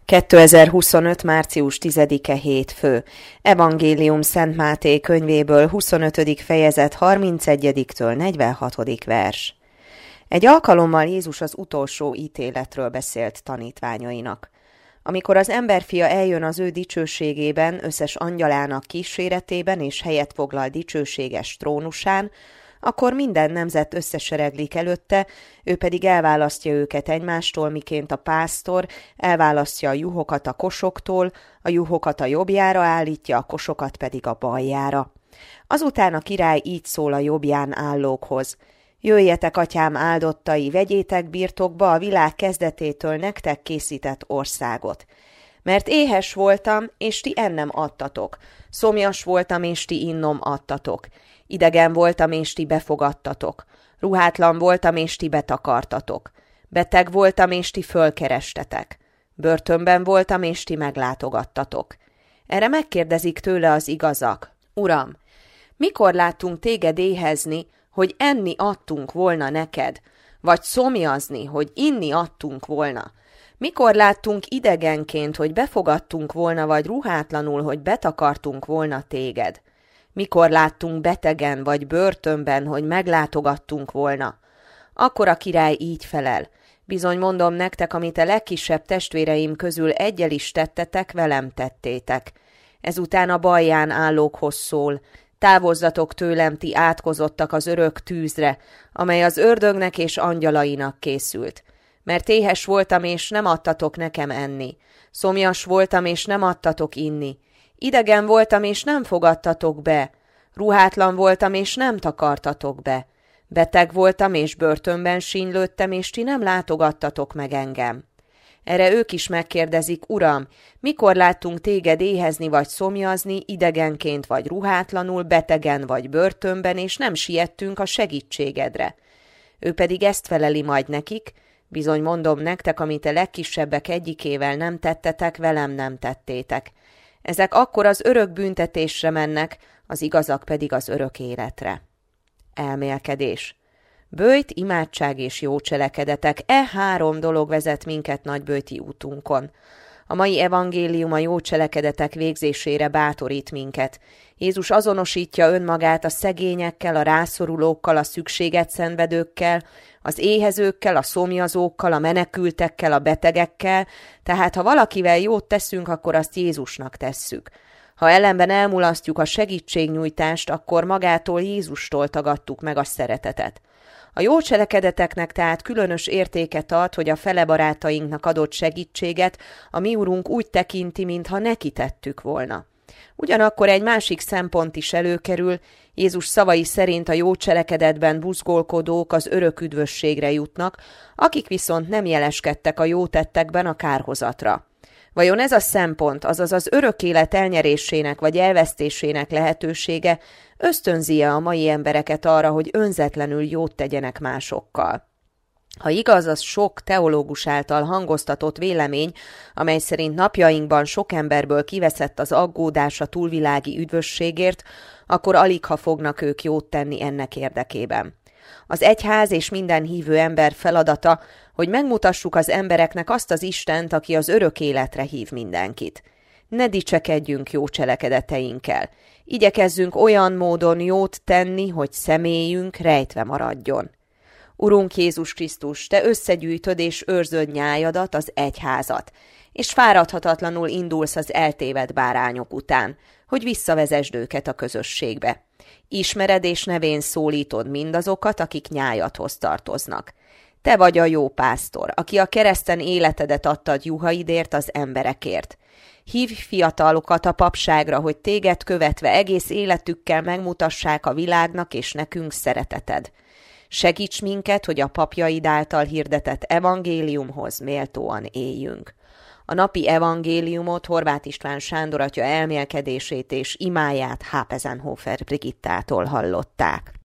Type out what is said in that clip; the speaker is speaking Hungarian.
2025. március 10-e hétfő. Evangélium Szent Máté könyvéből 25. fejezet 31-től 46. vers. Egy alkalommal Jézus az utolsó ítéletről beszélt tanítványainak. Amikor az emberfia eljön az ő dicsőségében, összes angyalának kíséretében és helyet foglal dicsőséges trónusán, akkor minden nemzet összesereglik előtte, ő pedig elválasztja őket egymástól, miként a pásztor elválasztja a juhokat a kosoktól, a juhokat a jobbjára állítja, a kosokat pedig a baljára. Azután a király így szól a jobbján állókhoz: jöjjetek, atyám áldottai, vegyétek birtokba a világ kezdetétől nektek készített országot. Mert éhes voltam, és ti ennem adtatok, szomjas voltam, és ti innom adtatok, idegen voltam, és ti befogadtatok, ruhátlan voltam, és ti betakartatok, beteg voltam, és ti fölkerestetek, börtönben voltam, és ti meglátogattatok. Erre megkérdezik tőle az igazak: Uram, mikor láttunk téged éhezni, hogy enni adtunk volna neked, vagy szomjazni, hogy inni adtunk volna? Mikor láttunk idegenként, hogy befogadtunk volna, vagy ruhátlanul, hogy betakartunk volna téged? Mikor láttunk betegen, vagy börtönben, hogy meglátogattunk volna? Akkor a király így felel: bizony mondom nektek, amit a legkisebb testvéreim közül egyel is tettetek, velem tettétek. Ezután a balján állókhoz szól: távozzatok tőlem, ti átkozottak az örök tűzre, amely az ördögnek és angyalainak készült. Mert éhes voltam, és nem adtatok nekem enni. Szomjas voltam, és nem adtatok inni. Idegen voltam, és nem fogadtatok be. Ruhátlan voltam, és nem takartatok be. Beteg voltam, és börtönben sínylődtem, és ti nem látogattatok meg engem. Erre ők is megkérdezik: Uram, mikor láttunk téged éhezni vagy szomjazni, idegenként vagy ruhátlanul, betegen vagy börtönben, és nem siettünk a segítségedre? Ő pedig ezt feleli majd nekik: bizony mondom nektek, amit a legkisebbek egyikével nem tettetek, velem nem tettétek. Ezek akkor az örök büntetésre mennek, az igazak pedig az örök életre. Elmélkedés. Böjt, imádság és jó cselekedetek, három dolog vezet minket nagyböjti útunkon. A mai evangélium a jó cselekedetek végzésére bátorít minket. Jézus azonosítja önmagát a szegényekkel, a rászorulókkal, a szükséget szenvedőkkel, az éhezőkkel, a szomjazókkal, a menekültekkel, a betegekkel, tehát ha valakivel jót teszünk, akkor azt Jézusnak tesszük. Ha ellenben elmulasztjuk a segítségnyújtást, akkor magától, Jézustól tagadtuk meg a szeretetet. A jó cselekedeteknek tehát különös értéket ad, hogy a fele barátainknak adott segítséget a mi Urunk úgy tekinti, mintha neki tettük volna. Ugyanakkor egy másik szempont is előkerül: Jézus szavai szerint a jó cselekedetben buzgolkodók az örök üdvösségre jutnak, akik viszont nem jeleskedtek a jó tettekben a kárhozatra. Vajon ez a szempont, azaz az örök élet elnyerésének vagy elvesztésének lehetősége ösztönzi-e a mai embereket arra, hogy önzetlenül jót tegyenek másokkal? Ha igaz az sok teológus által hangoztatott vélemény, amely szerint napjainkban sok emberből kiveszett az aggódás a túlvilági üdvösségért, akkor aligha fognak ők jót tenni ennek érdekében. Az egyház és minden hívő ember feladata, hogy megmutassuk az embereknek azt az Istent, aki az örök életre hív mindenkit. Ne dicsekedjünk jó cselekedeteinkkel. Igyekezzünk olyan módon jót tenni, hogy személyünk rejtve maradjon. Urunk Jézus Krisztus, te összegyűjtöd és őrzöd nyájadat, az egyházat, és fáradhatatlanul indulsz az eltévedt bárányok után, hogy visszavezesd őket a közösségbe. Ismered és nevén szólítod mindazokat, akik nyájadhoz tartoznak. Te vagy a jó pásztor, aki a kereszten életedet adtad juhaidért, az emberekért. Hívj fiatalokat a papságra, hogy téged követve egész életükkel megmutassák a világnak és nekünk szereteted. Segíts minket, hogy a papjaid által hirdetett evangéliumhoz méltóan éljünk. A napi evangéliumot Horváth István Sándor atya elmélkedését és imáját Hápezenhofer Brigittától hallották.